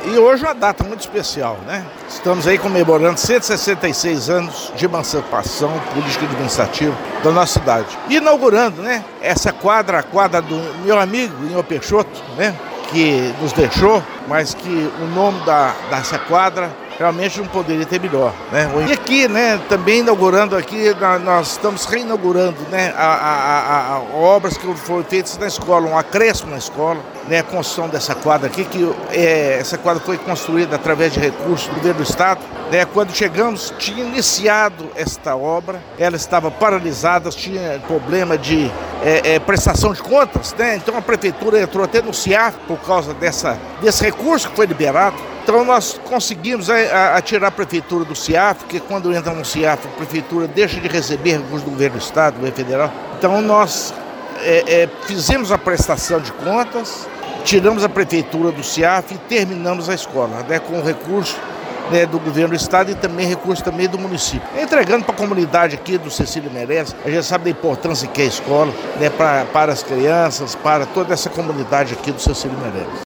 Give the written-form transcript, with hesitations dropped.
E hoje é uma data muito especial, né? Estamos aí comemorando 166 anos de emancipação política e administrativa da nossa cidade. E inaugurando, né, essa quadra, a quadra do meu amigo Inho Peixoto, né, que nos deixou, mas que o nome dessa quadra realmente não poderia ter melhor, né? E aqui, né, também inaugurando aqui, nós estamos reinaugurando, né, obras que foram feitas na escola, um acréscimo na escola, né, a construção dessa quadra aqui, essa quadra foi construída através de recursos do governo do estado, né? Quando chegamos, tinha iniciado esta obra, ela estava paralisada, tinha problema de prestação de contas, né? Então a prefeitura entrou até no CIAF por causa desse recurso que foi liberado. Então nós conseguimos atirar a prefeitura do CIAF, porque quando entra no CIAF, a prefeitura deixa de receber recursos do governo do estado, do governo federal. Então nós fizemos a prestação de contas, tiramos a prefeitura do CIAF e terminamos a escola, né, com o recurso, né, do governo do estado e também recurso também do município. Entregando para a comunidade aqui do Cecília Meirelles, a gente sabe da importância que é a escola, né, para as crianças, para toda essa comunidade aqui do Cecília Meirelles.